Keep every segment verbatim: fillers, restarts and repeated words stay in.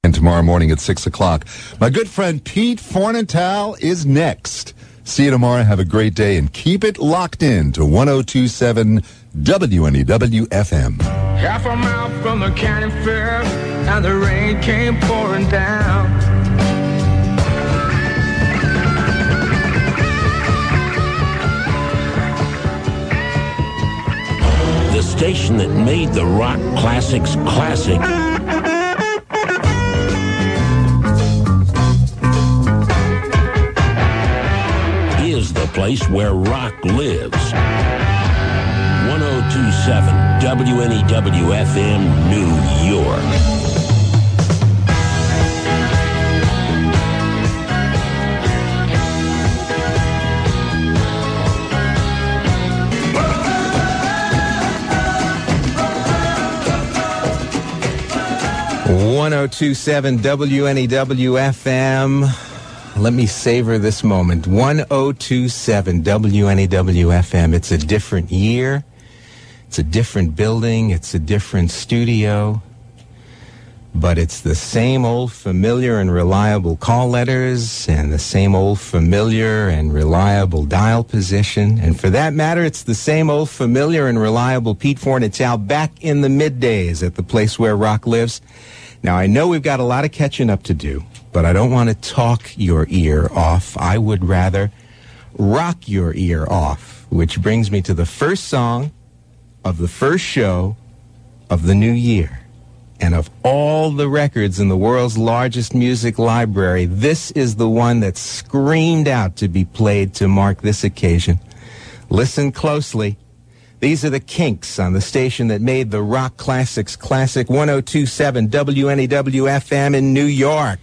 And tomorrow morning at six o'clock. My good friend Pete Fornatal is next. See you tomorrow. Have a great day and keep it locked in to one oh two point seven W N E W F M. Half a mile from the county fair and the rain came pouring down. The station that made the rock classics classic is the place where rock lives. one oh two point seven W N E W F M, New York. one oh two point seven W N E W F M. Let me savor this moment. one oh two point seven W N E W F M. It's a different year. It's a different building. It's a different studio. But it's the same old familiar and reliable call letters and the same old familiar and reliable dial position. And for that matter, it's the same old familiar and reliable Pete Fornatal back in the middays at the place where rock lives. Now, I know we've got a lot of catching up to do, but I don't want to talk your ear off. I would rather rock your ear off, which brings me to the first song of the first show of the new year. And of all the records in the world's largest music library, this is the one that screamed out to be played to mark this occasion. Listen closely. These are the Kinks on the station that made the rock classics classic, one oh two point seven W N E W F M in New York.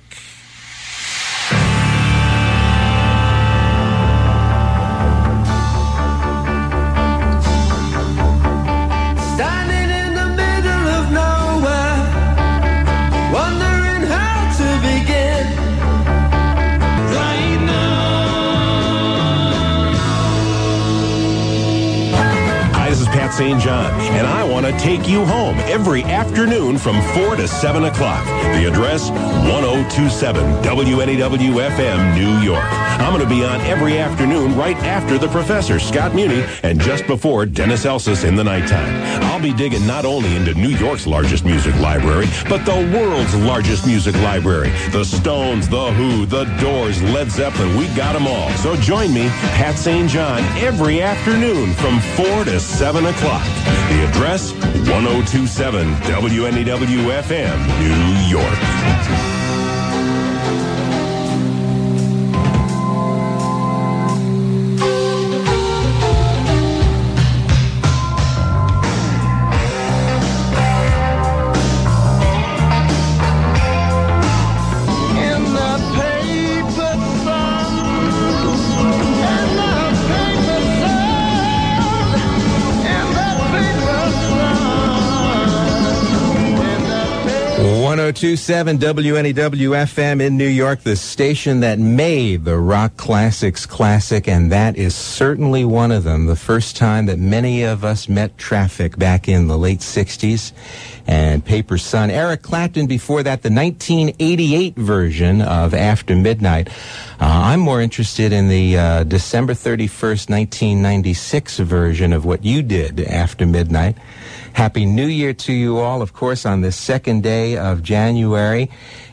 Saint John, and I want to take you home every afternoon from four to seven o'clock. The address, one oh two point seven W N E W F M, New York. I'm going to be on every afternoon right after the professor, Scott Muni, and just before Dennis Elsas in the nighttime. I'll be digging not only into New York's largest music library, but the world's largest music library. The Stones, The Who, The Doors, Led Zeppelin, we got them all. So join me, Pat Saint John, every afternoon from four to seven o'clock. The address, one oh two point seven W N E W F M, New York. one oh two point seven W N E W F M in New York, the station that made the rock classics classic, and that is certainly one of them. The first time that many of us met Traffic back in the late sixties, and Paper Sun. Eric Clapton before that, the nineteen eighty-eight version of After Midnight. Uh, I'm more interested in the uh, December thirty-first, nineteen ninety-six version of what you did after midnight. Happy New Year to you all, of course, on this second day of January.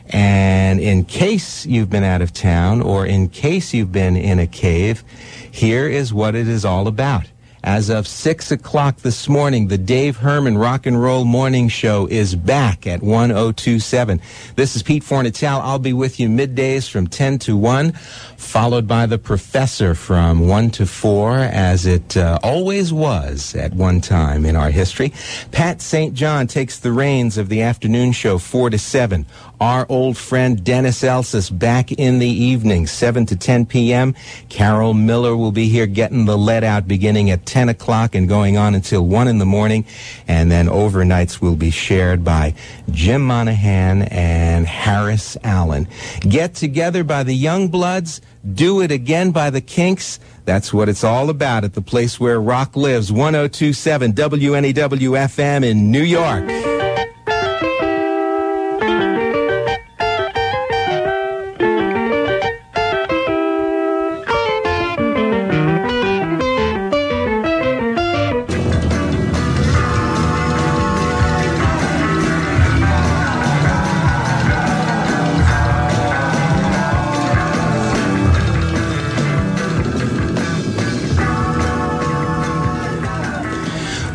And in case you've been out of town or in case you've been in a cave, here is what it is all about. As of six o'clock this morning, the Dave Herman Rock and Roll Morning Show is back at one oh two point seven. This is Pete Fornatal. I'll be with you middays from ten to one, followed by the Professor from one to four, as it uh, always was at one time in our history. Pat Saint John takes the reins of the afternoon show, four to seven. Our old friend Dennis Elsas back in the evening, seven to ten p.m. Carol Miller will be here getting the lead out beginning at ten o'clock and going on until one in the morning. And then overnights will be shared by Jim Monahan and Harris Allen. Get together by the Youngbloods. Do it again by the Kinks. That's what it's all about at the place where rock lives. one oh two point seven W N E W F M in New York.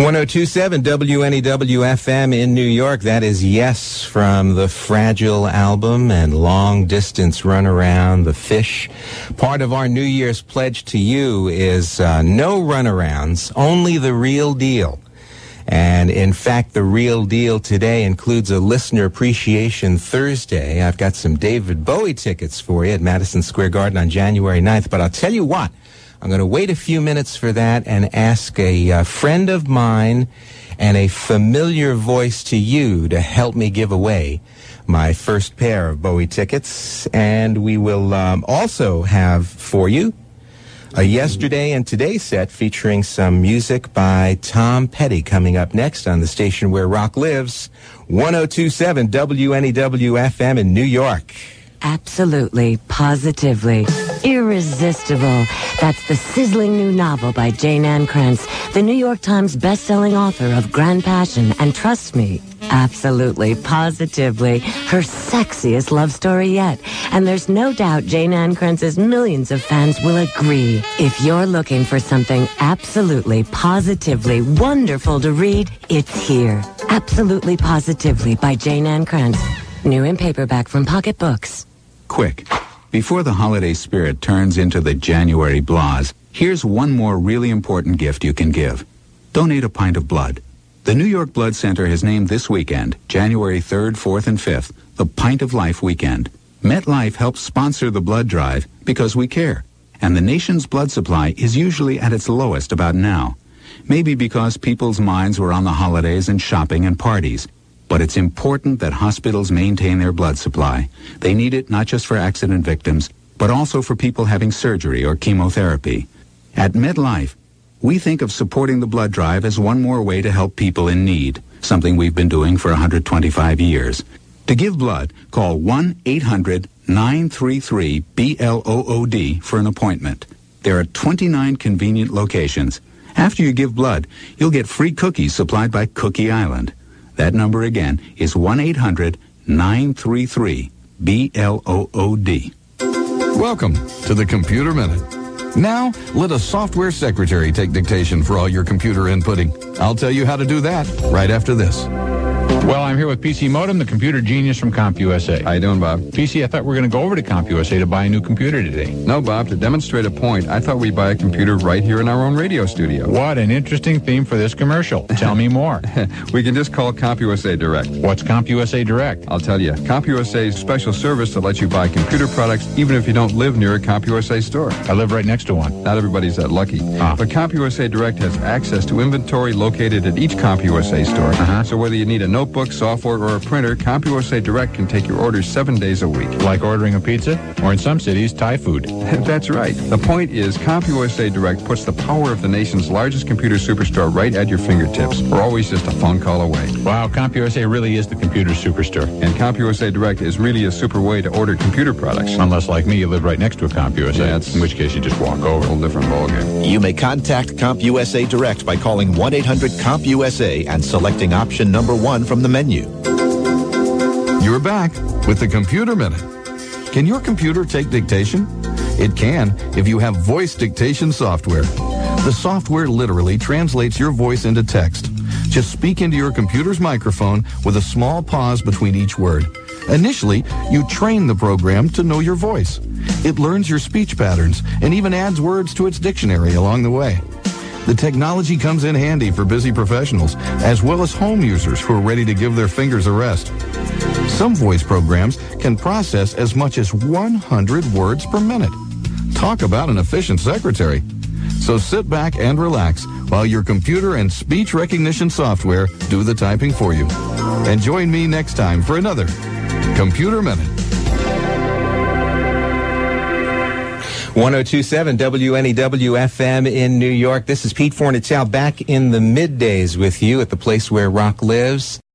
one oh two point seven W N E W F M in New York. That is Yes from the Fragile album and Long Distance Runaround, The Fish. Part of our New Year's pledge to you is uh, no runarounds, only the real deal. And in fact, the real deal today includes a Listener Appreciation Thursday. I've got some David Bowie tickets for you at Madison Square Garden on January ninth. But I'll tell you what, I'm going to wait a few minutes for that and ask a uh, friend of mine and a familiar voice to you to help me give away my first pair of Bowie tickets. And we will um, also have for you a Yesterday and Today set featuring some music by Tom Petty coming up next on the station where rock lives, one oh two point seven W N E W F M in New York. Absolutely, positively, irresistible. That's the sizzling new novel by Jane Ann Krentz, the New York Times best-selling author of Grand Passion, and trust me, absolutely, positively, her sexiest love story yet. And there's no doubt Jane Ann Krentz's millions of fans will agree. If you're looking for something absolutely, positively wonderful to read, it's here. Absolutely Positively by Jane Ann Krentz. New in paperback from Pocket Books. Quick, before the holiday spirit turns into the January blahs, here's one more really important gift you can give. Donate a pint of blood. The New York Blood Center has named this weekend, January third, fourth, and fifth, the Pint of Life weekend. MetLife helps sponsor the blood drive because we care. And the nation's blood supply is usually at its lowest about now. Maybe because people's minds were on the holidays and shopping and parties. But it's important that hospitals maintain their blood supply. They need it not just for accident victims, but also for people having surgery or chemotherapy. At MetLife, we think of supporting the blood drive as one more way to help people in need, something we've been doing for one hundred twenty-five years. To give blood, call one eight hundred nine three three B L O O D for an appointment. There are twenty-nine convenient locations. After you give blood, you'll get free cookies supplied by Cookie Island. That number again is one eight hundred nine three three B L O O D. Welcome to the Computer Minute. Now, let a software secretary take dictation for all your computer inputting. I'll tell you how to do that right after this. Well, I'm here with P C Modem, the computer genius from CompUSA. How you doing, Bob? P C, I thought we were going to go over to CompUSA to buy a new computer today. No, Bob, to demonstrate a point, I thought we'd buy a computer right here in our own radio studio. What an interesting theme for this commercial. Tell me more. We can just call CompUSA Direct. What's CompUSA Direct? I'll tell you. CompUSA's special service that lets you buy computer products even if you don't live near a CompUSA store. I live right next to one. Not everybody's that lucky. Ah. But CompUSA Direct has access to inventory located at each CompUSA store. Uh-huh. So whether you need a notebook, software, or a printer, CompUSA Direct can take your orders seven days a week. Like ordering a pizza? Or in some cities, Thai food. That's right. The point is, CompUSA Direct puts the power of the nation's largest computer superstore right at your fingertips. We're always just a phone call away. Wow, CompUSA really is the computer superstore. And CompUSA Direct is really a super way to order computer products. Unless, like me, you live right next to a CompUSA, Yeah, it's- in which case you just walk A over. whole different ballgame. You may contact CompUSA Direct by calling one eight hundred CompUSA and selecting option number one from the menu. You're back with the Computer Minute. Can your computer take dictation? It can if you have voice dictation software. The software literally translates your voice into text. Just speak into your computer's microphone with a small pause between each word. Initially, you train the program to know your voice. It learns your speech patterns and even adds words to its dictionary along the way. The technology comes in handy for busy professionals, as well as home users who are ready to give their fingers a rest. Some voice programs can process as much as one hundred words per minute. Talk about an efficient secretary. So sit back and relax while your computer and speech recognition software do the typing for you. And join me next time for another Computer Minute. one oh two point seven W N E W F M in New York. This is Pete Fornatale back in the middays with you at the place where rock lives.